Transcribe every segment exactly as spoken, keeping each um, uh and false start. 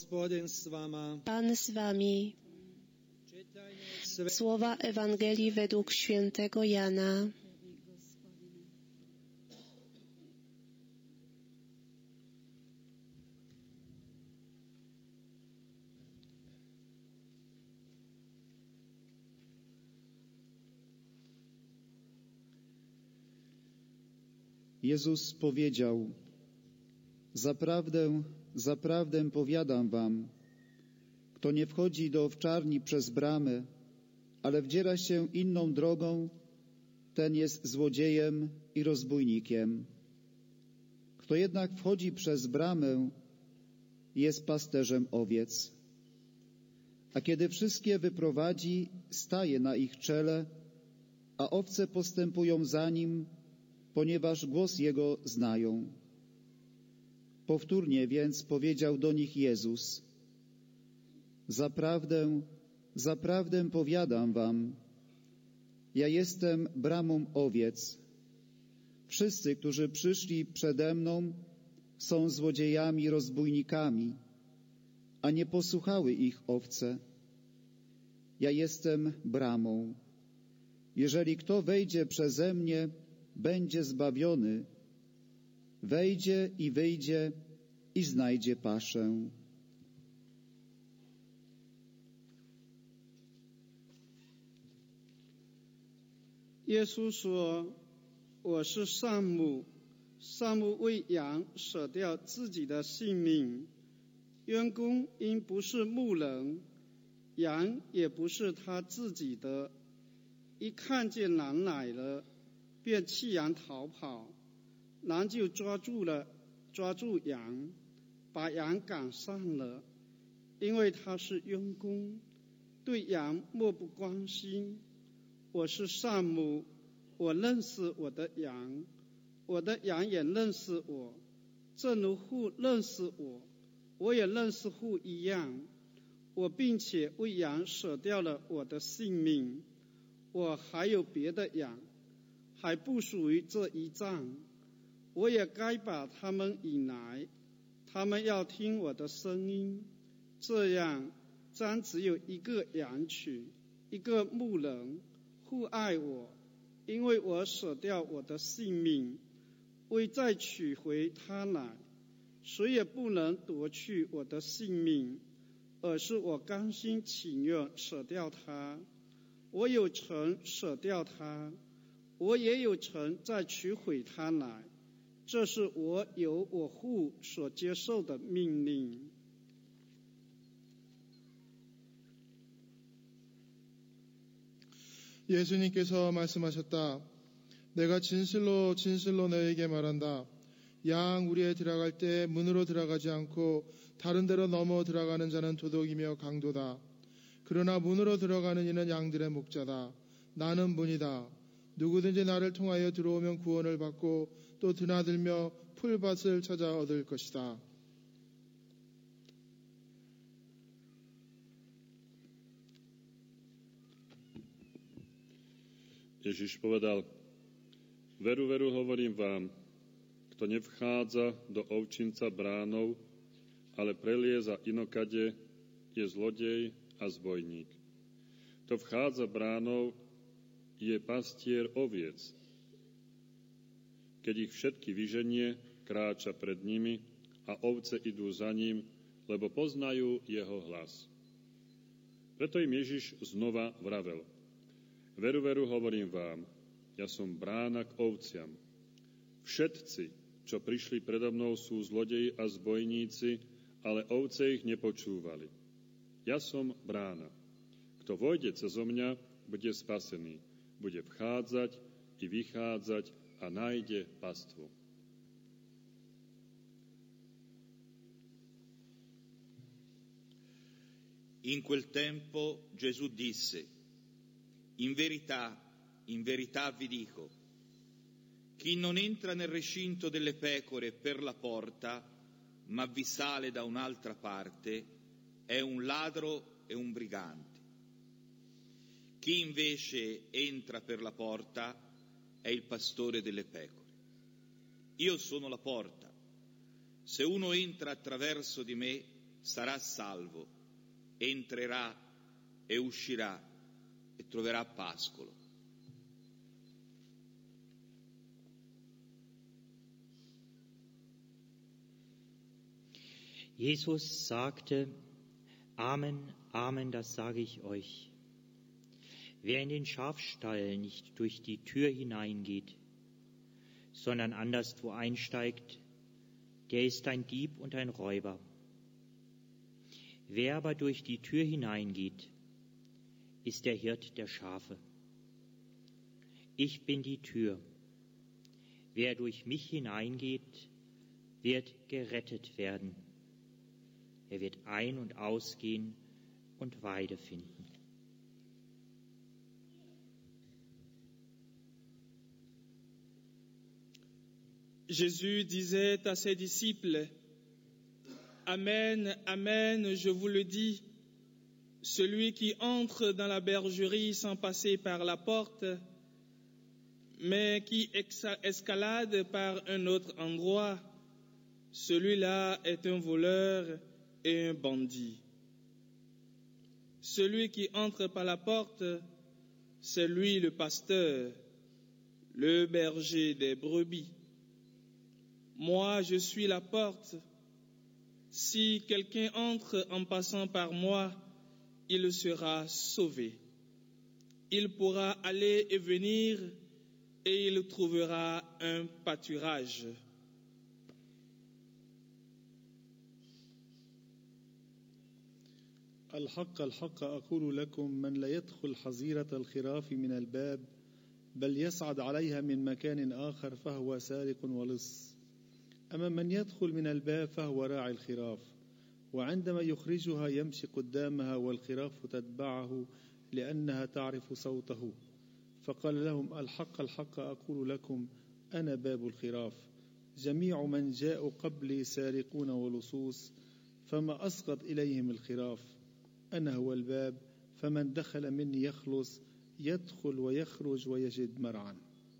Hospodin s vama. Pan z wami. Słowa Ewangelii według świętego Jana. Jezus powiedział: Zaprawdę, zaprawdę powiadam wam, kto nie wchodzi do owczarni przez bramę, ale wdziera się inną drogą, ten jest złodziejem i rozbójnikiem. Kto jednak wchodzi przez bramę, jest pasterzem owiec. A kiedy wszystkie wyprowadzi, staje na ich czele, a owce postępują za nim, ponieważ głos Jego znają. Powtórnie więc powiedział do nich Jezus: Zaprawdę, zaprawdę powiadam wam, ja jestem bramą owiec. Wszyscy, którzy przyszli przede mną, są złodziejami i rozbójnikami, a nie posłuchały ich owce. Ja jestem bramą. Jeżeli kto wejdzie przeze mnie, będzie zbawiony, wejdzie i wyjdzie i znajdzie paszę. 耶稣说：“我是善牧，善牧为羊舍掉自己的性命。员工因不是牧人，羊也不是他自己的，一看见狼来了，便弃羊逃跑。狼就抓住了，抓住羊，把羊赶上了。因为他是员工，对羊漠不关心。我是善牧，我认识我的羊，我的羊也认识我，正如父认识我，我也认识父一样。我并且为羊舍掉了我的性命。我还有别的羊，还不属于这一站，我也该把他们引来，他们要听我的声音。这样，将只有一个羊群，一个牧人。互爱我，因为我舍掉我的性命，为再取回它来。谁也不能夺去我的性命，而是我甘心情愿舍掉它。我有权舍掉它，我也有权再取回它来。这是我由我父所接受的命令。 예수님께서 말씀하셨다. 내가 진실로 진실로 너에게 말한다. 양 우리에 들어갈 때 문으로 들어가지 않고 다른 데로 넘어 들어가는 자는 도둑이며 강도다. 그러나 문으로 들어가는 이는 양들의 목자다. 나는 문이다. 누구든지 나를 통하여 들어오면 구원을 받고 또 드나들며 풀밭을 찾아 얻을 것이다. Ježiš povedal: Veru, veru, hovorím vám, kto nevchádza do ovčinca bránou, ale prelieza inokade, je zlodej a zbojník. Kto vchádza bránou, je pastier oviec. Keď ich všetky vyženie, kráča pred nimi a ovce idú za ním, lebo poznajú jeho hlas. Preto im Ježiš znova vravel: Veru, veru, hovorím vám, ja som brána k ovciam. Všetci, čo prišli predo mnou, sú zlodeji a zbojníci, ale ovce ich nepočúvali. Ja som brána. Kto vojde cezo mňa, bude spasený. Bude vchádzať i vychádzať a nájde pastvu. In quel tempo Gesù disse: In verità, in verità vi dico, chi non entra nel recinto delle pecore per la porta, ma vi sale da un'altra parte, è un ladro e un brigante. Chi invece entra per la porta è il pastore delle pecore. Io sono la porta. Se uno entra attraverso di me, sarà salvo, entrerà e uscirà e troverà pascolo. Jesus sagte, Amen, Amen, das sage ich euch. Wer in den Schafstall nicht durch die Tür hineingeht, sondern anderswo einsteigt, der ist ein Dieb und ein Räuber. Wer aber durch die Tür hineingeht, ist der Hirt der Schafe. Ich bin die Tür. Wer durch mich hineingeht, wird gerettet werden. Er wird ein- und ausgehen und Weide finden. Jésus disait à ses disciples, Amen, Amen, je vous le dis, celui qui entre dans la bergerie sans passer par la porte, mais qui escalade par un autre endroit, celui-là est un voleur et un bandit. Celui qui entre par la porte, c'est lui le pasteur, le berger des brebis. Moi, je suis la porte. Si quelqu'un entre en passant par moi, il sera sauvé. Il pourra aller et venir et il trouvera un pâturage. الحق الحق أقول لكم من لا يدخل حظيرة الخراف من الباب بل يصعد عليها من مكان آخر فهو سارق ولص. أما من يدخل من الباب فهو راعي الخراف، وعندما يخرجها يمشي قدامها والخراف تتبعه لأنها تعرف صوته. فقال لهم الحق الحق أقول لكم أنا باب الخراف. جميع من جاءوا قبلي سارقون ولصوص، فما أسقط إليهم الخراف. أنا هو الباب، فمن دخل مني يخلص، يدخل ويخرج ويجد مرعا.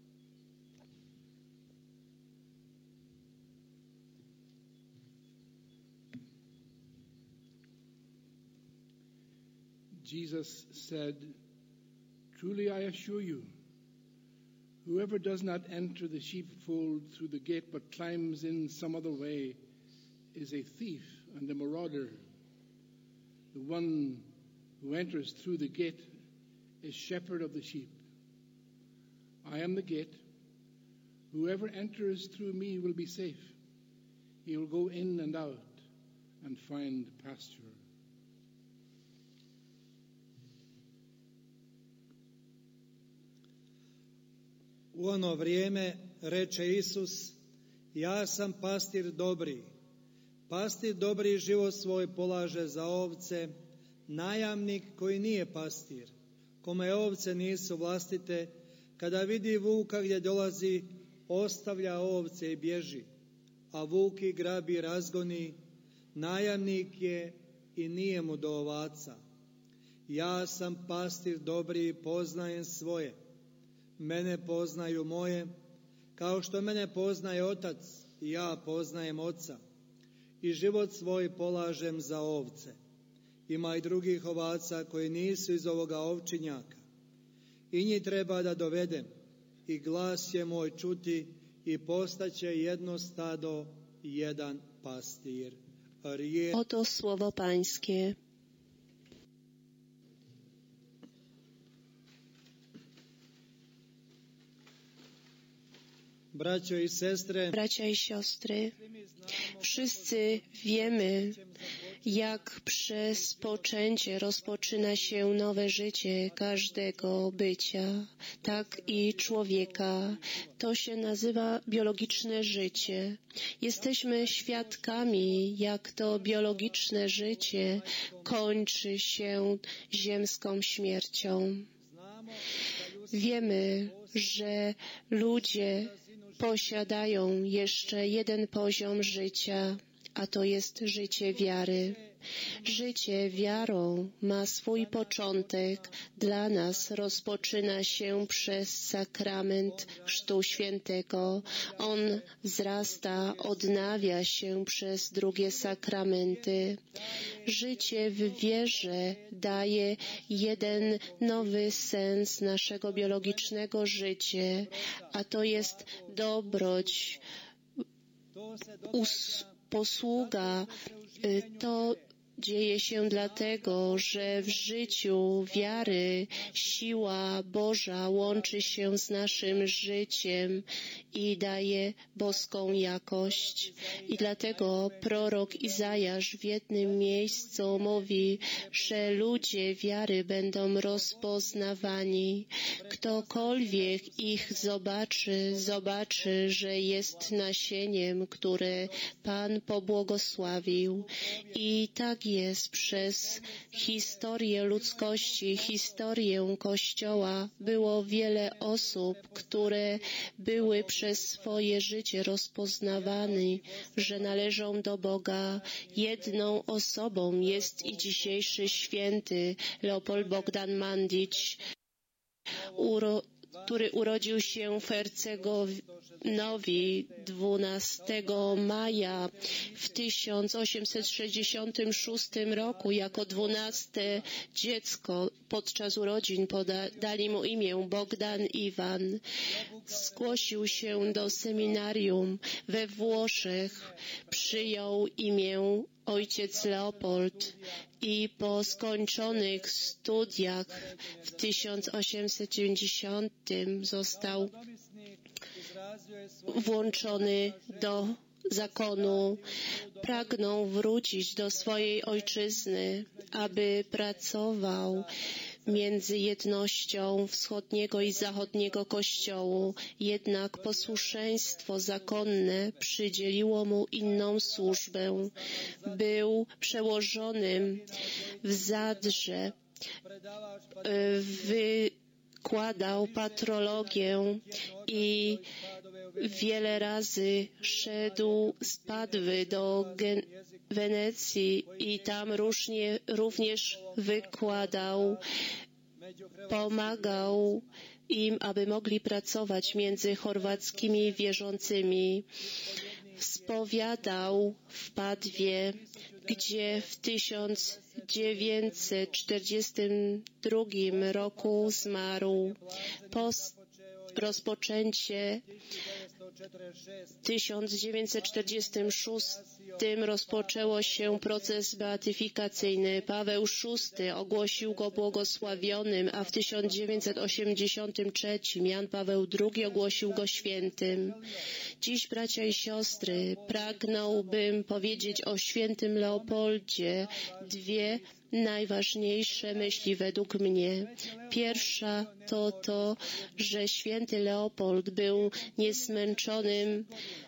Jesus said, Truly I assure you, whoever does not enter the sheepfold through the gate but climbs in some other way is a thief and a marauder. The one who enters through the gate is shepherd of the sheep. I am the gate. Whoever enters through me will be safe. He will go in and out and find pasture. U ono vrijeme reče Isus, ja sam pastir dobri. Pastir dobri život svoj polaže za ovce, najamnik koji nije pastir, kome ovce nisu vlastite, kada vidi vuka gdje dolazi, ostavlja ovce i bježi, a vuk ih grabi i razgoni, najamnik je i nije mu do ovaca. Ja sam pastir dobri i poznajem svoje. Mene poznaju moje, kao što mene poznaje Otac i ja poznajem Oca. I život svoj polažem za ovce. Ima i drugih ovaca koji nisu iz ovoga ovčinjaka. I njih treba da dovedem, i glas će moj čuti, i postaće jedno stado, jedan pastir. Rije... Oto słowo Pańskie. Bracio i sestre, Bracia i siostry, wszyscy wiemy, jak przez poczęcie rozpoczyna się nowe życie każdego bycia, tak i człowieka. To się nazywa biologiczne życie. Jesteśmy świadkami, jak to biologiczne życie kończy się ziemską śmiercią. Wiemy, że ludzie posiadają jeszcze jeden poziom życia, a to jest życie wiary. Życie wiarą ma swój początek. Dla nas rozpoczyna się przez sakrament Chrztu Świętego. On wzrasta, odnawia się przez drugie sakramenty. Życie w wierze daje jeden nowy sens naszego biologicznego życia, a to jest dobroć, us, posługa. To dzieje się dlatego, że w życiu wiary siła Boża łączy się z naszym życiem i daje boską jakość. I dlatego prorok Izajasz w jednym miejscu mówi, że ludzie wiary będą rozpoznawani. Ktokolwiek ich zobaczy, zobaczy, że jest nasieniem, które Pan pobłogosławił. I tak jest przez historię ludzkości, historię Kościoła. Było wiele osób, które były przez swoje życie rozpoznawane, że należą do Boga. Jedną osobą jest i dzisiejszy święty Leopold Bogdan Mandić, uro który urodził się w Hercegonowie dwunastego maja w tysiąc osiemset sześćdziesiątym szóstym roku. Jako dwunaste dziecko podczas urodzin dali mu imię Bogdan Iwan. Zgłosił się do seminarium we Włoszech. Przyjął imię ojciec Leopold i po skończonych studiach w tysiąc osiemset dziewięćdziesiątym został włączony do zakonu. Pragnął wrócić do swojej ojczyzny, aby pracował między jednością wschodniego i zachodniego Kościołu. Jednak posłuszeństwo zakonne przydzieliło mu inną służbę. Był przełożonym w Zadrze. Wykładał patrologię i wiele razy szedł z Padwy do Gen- Wenecji i tam różnie, również wykładał, pomagał im, aby mogli pracować między chorwackimi wierzącymi. Spowiadał w Padwie, gdzie w tysiąc dziewięćset czterdziestym drugim roku zmarł. Po rozpoczęcie tysiąc dziewięćset czterdziestym szóstym rozpoczęło się proces beatyfikacyjny. Paweł szósty ogłosił go błogosławionym, a w tysiąc dziewięćset osiemdziesiątym trzecim Jan Paweł drugi ogłosił go świętym. Dziś, bracia i siostry, pragnąłbym powiedzieć o świętym Leopoldzie dwie najważniejsze myśli według mnie. Pierwsza to to, że święty Leopold był niezmęczonym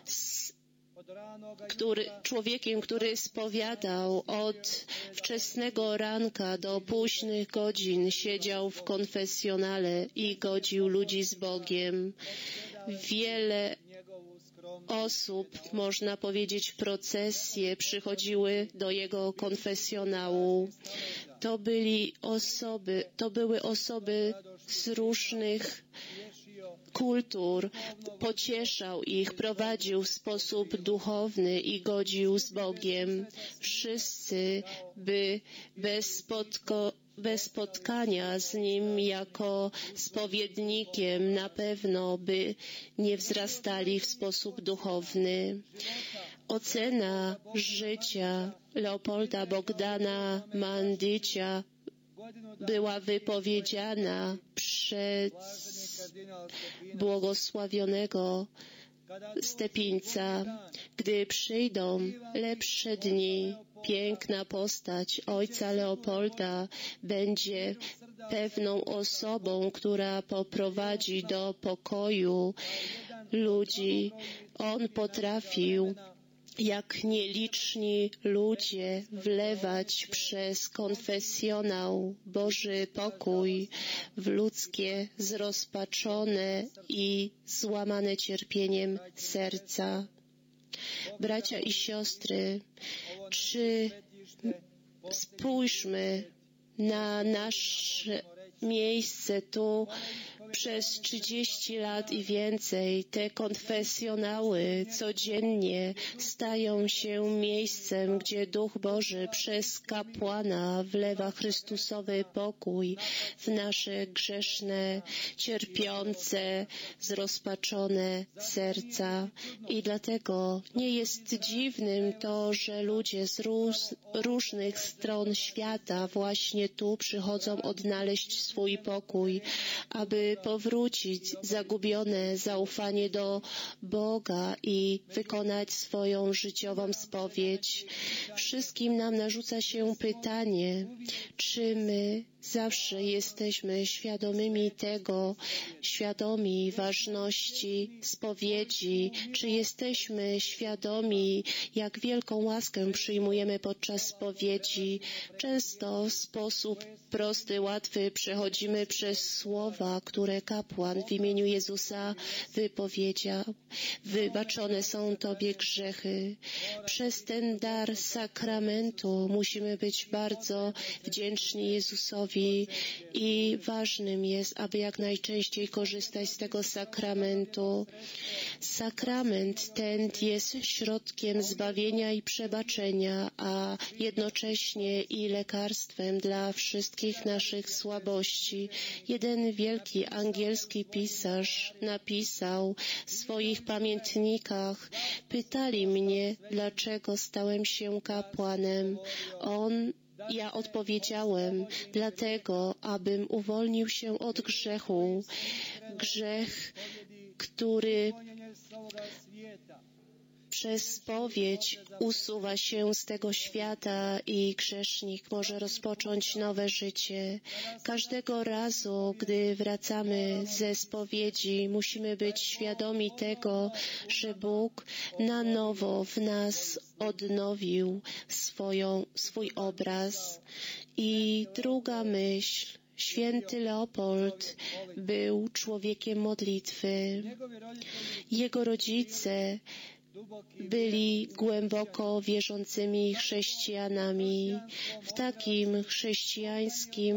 który, człowiekiem, który spowiadał od wczesnego ranka do późnych godzin, siedział w konfesjonale i godził ludzi z Bogiem. Wiele osób, można powiedzieć, procesje przychodziły do jego konfesjonału. To byli osoby, to były osoby z różnych kultur. Pocieszał ich, prowadził w sposób duchowny i godził z Bogiem. Wszyscy by bez spotko bez spotkania z Nim jako spowiednikiem na pewno by nie wzrastali w sposób duchowny. Ocena życia Leopolda Bogdana Mandicia była wypowiedziana przez błogosławionego Stepińca. Gdy przyjdą lepsze dni, piękna postać ojca Leopolda będzie pewną osobą, która poprowadzi do pokoju ludzi. On potrafił, jak nieliczni ludzie, wlewać przez konfesjonał Boży pokój w ludzkie zrozpaczone i złamane cierpieniem serca. Bracia i siostry, czy Spójrzmy na nasze miejsce tu przez trzydzieści lat i więcej. Te konfesjonały codziennie stają się miejscem, gdzie Duch Boży przez kapłana wlewa Chrystusowy pokój w nasze grzeszne, cierpiące, zrozpaczone serca. I dlatego nie jest dziwnym to, że ludzie z róż, różnych stron świata właśnie tu przychodzą odnaleźć swój pokój, aby powrócić zagubione zaufanie do Boga i wykonać swoją życiową spowiedź. Wszystkim nam narzuca się pytanie, czy my zawsze jesteśmy świadomymi tego, świadomi ważności spowiedzi, czy jesteśmy świadomi, jak wielką łaskę przyjmujemy podczas spowiedzi. Często w sposób prosty, łatwy przechodzimy przez słowa, które kapłan w imieniu Jezusa wypowiedział. Wybaczone są Tobie grzechy. Przez ten dar sakramentu musimy być bardzo wdzięczni Jezusowi i ważnym jest, aby jak najczęściej korzystać z tego sakramentu. Sakrament ten jest środkiem zbawienia i przebaczenia, a jednocześnie i lekarstwem dla wszystkich naszych słabości. Jeden wielki angielski pisarz napisał w swoich pamiętnikach: pytali mnie, dlaczego stałem się kapłanem. On Ja odpowiedziałem, dlatego, abym uwolnił się od grzechu. Grzech, który przez spowiedź usuwa się z tego świata i grzesznik może rozpocząć nowe życie. Każdego razu, gdy wracamy ze spowiedzi, musimy być świadomi tego, że Bóg na nowo w nas odnowił swoją, swój obraz. I druga myśl. Święty Leopold był człowiekiem modlitwy. Jego rodzice byli głęboko wierzącymi chrześcijanami. W takim chrześcijańskim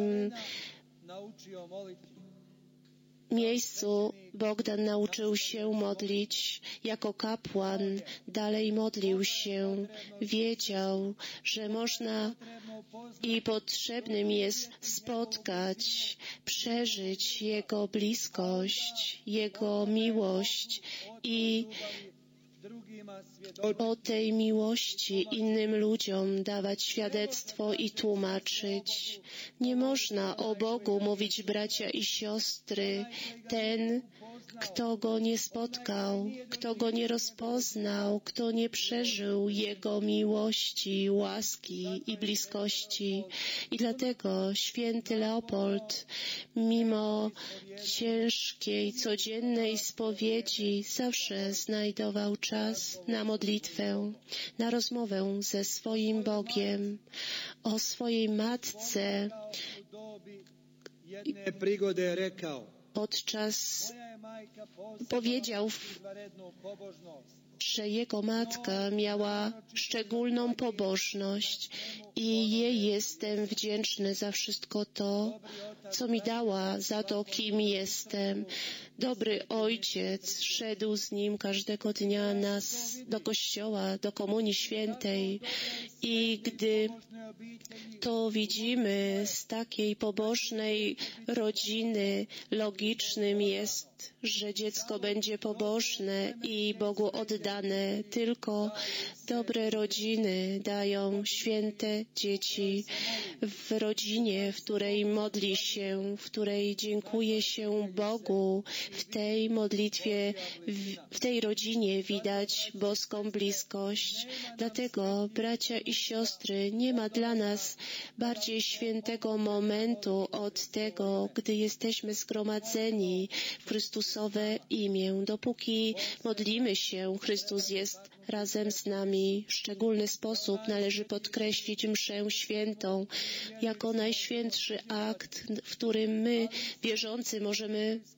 miejscu Bogdan nauczył się modlić. Jako kapłan dalej modlił się. Wiedział, że można i potrzebnym jest spotkać, przeżyć Jego bliskość, Jego miłość i o tej miłości innym ludziom dawać świadectwo i tłumaczyć. Nie można o Bogu mówić, bracia i siostry, ten, kto Go nie spotkał, kto Go nie rozpoznał, kto nie przeżył Jego miłości, łaski i bliskości. I dlatego święty Leopold, mimo ciężkiej, codziennej spowiedzi, zawsze znajdował czas na modlitwę, na rozmowę ze swoim Bogiem. O swojej matce podczas powiedział, że jego matka miała szczególną pobożność i jej jestem wdzięczny za wszystko to, co mi dała, za to, kim jestem. Dobry ojciec szedł z nim każdego dnia nas do kościoła, do Komunii Świętej i gdy to widzimy z takiej pobożnej rodziny, logicznym jest, że dziecko będzie pobożne i Bogu oddane. Tylko dobre rodziny dają święte dzieci. W rodzinie, w której modli się, w której dziękuje się Bogu, w tej modlitwie, w, w tej rodzinie widać boską bliskość. Dlatego, bracia i siostry, nie ma dla nas bardziej świętego momentu od tego, gdy jesteśmy zgromadzeni w Chrystusowe imię. Dopóki modlimy się, Chrystus jest razem z nami. W szczególny sposób należy podkreślić mszę świętą jako najświętszy akt, w którym my, wierzący, możemy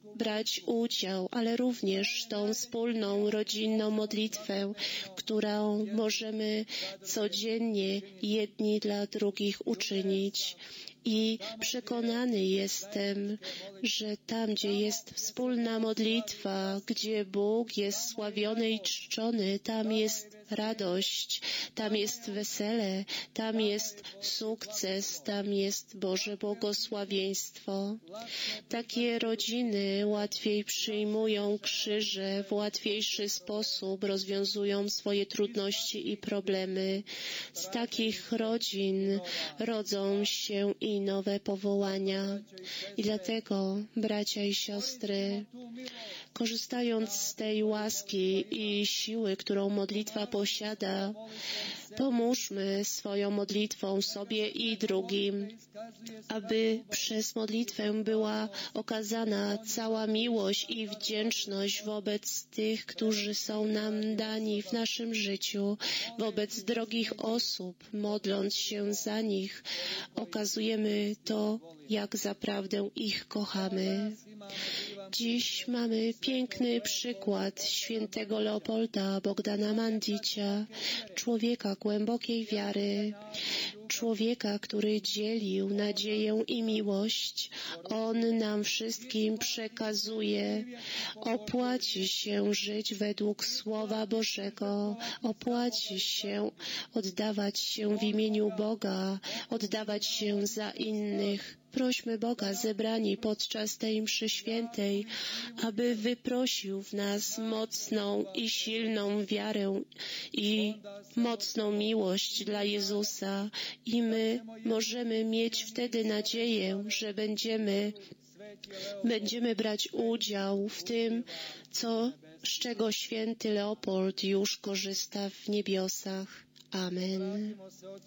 brać udział, ale również tą wspólną, rodzinną modlitwę, którą możemy codziennie jedni dla drugich uczynić. I przekonany jestem, że tam, gdzie jest wspólna modlitwa, gdzie Bóg jest sławiony i czczony, tam jest radość, tam jest wesele, tam jest sukces, tam jest Boże błogosławieństwo. Takie rodziny łatwiej przyjmują krzyże, w łatwiejszy sposób rozwiązują swoje trudności i problemy. Z takich rodzin rodzą się i nowe powołania. I dlatego, bracia i siostry, korzystając z tej łaski i siły, którą modlitwa posiada, pomóżmy swoją modlitwą sobie i drugim, aby przez modlitwę była okazana cała miłość i wdzięczność wobec tych, którzy są nam dani w naszym życiu, wobec drogich osób, modląc się za nich, okazujemy to, jak zaprawdę ich kochamy. Dziś mamy piękny przykład świętego Leopolda Bogdana Mandicia, człowieka głębokiej wiary, człowieka, który dzielił nadzieję i miłość. On nam wszystkim przekazuje. Opłaci się żyć według Słowa Bożego. Opłaci się oddawać się w imieniu Boga, oddawać się za innych. Prośmy Boga zebrani podczas tej mszy świętej, aby wyprosił w nas mocną i silną wiarę i mocną miłość dla Jezusa i my możemy mieć wtedy nadzieję, że będziemy, będziemy brać udział w tym, co, z czego święty Leopold już korzysta w niebiosach. Amen.